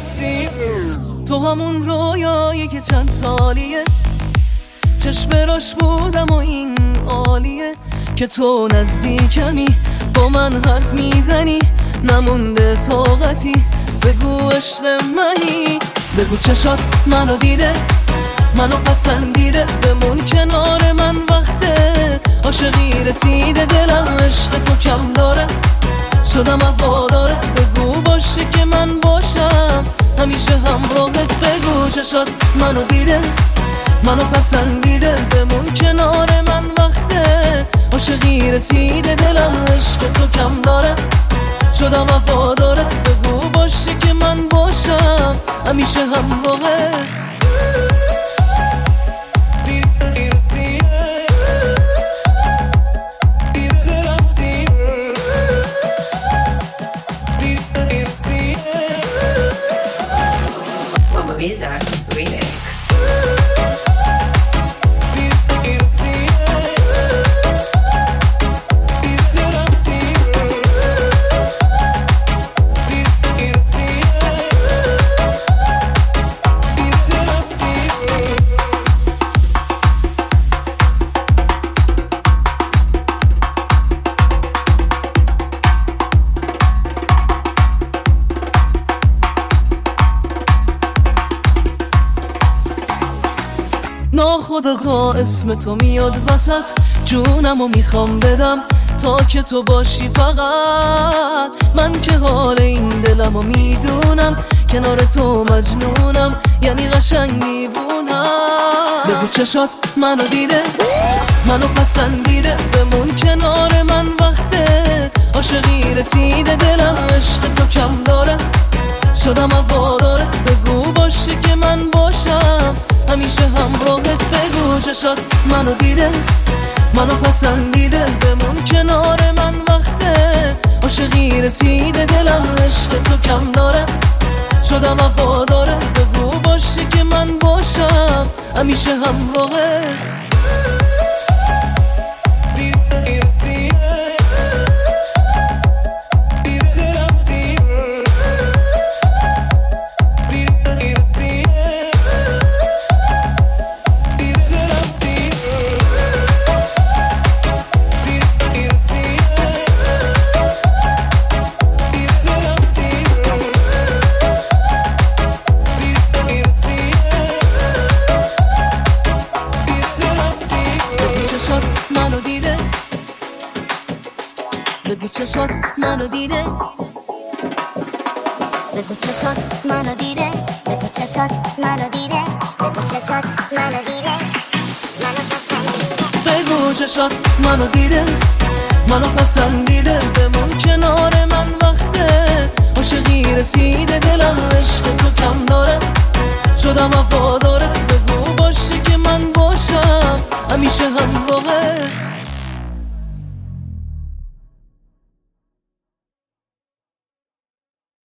تو همون رویایی که چند سالیه چشم راش بودم و این عالیه که تو نزدیکمی با من حرف میزنی نمونده طاقتی بگو عشق منی بگو چشات منو دیده منو پسندیده بمون کنار من وقته عاشقی رسیده دلم عشق تو کم داره شدم هوادارت بگو باشه که من باشم همیشه همراهت بگو چشات منو دیده منو پسندیده بمون کنار من وقته عاشقی رسیده دلم عشق تو کم داره شدم وفادارت بگو باشه که من باشم همیشه همراهت Visa Remix. ناخودآگاه اسم تو میاد وسط جونمو میخوام بدم تا که تو باشی فقط من که حال این دلمو میدونم کنار تو مجنونم یعنی قشنگ میبونم بگو چشات منو دیده منو پسندیده بمون کنار من وقته عاشقی رسیده دلم عشق تو کم داره شدم هوادارت بگو باشه که من باشم همیشه همراهت بگو چشات منو دیده منو پسندیده بمون کنار من وقته عاشقی رسیده دلم عشق تو کم داره شدم هوادارت بگو باشه که من باشم همیشه همراهت بگو چشات منو دیده بگو چشات منو دیده بگو چشات منو دیده بگو چشات منو دیده منو پسندیده بگو چشات منو دیده منو پسندیده بمون کنار من وقته عاشقی رسیده دلم عشق تو کم داره شدم وفادارت بگو باشه که من باشم همیشه همراهت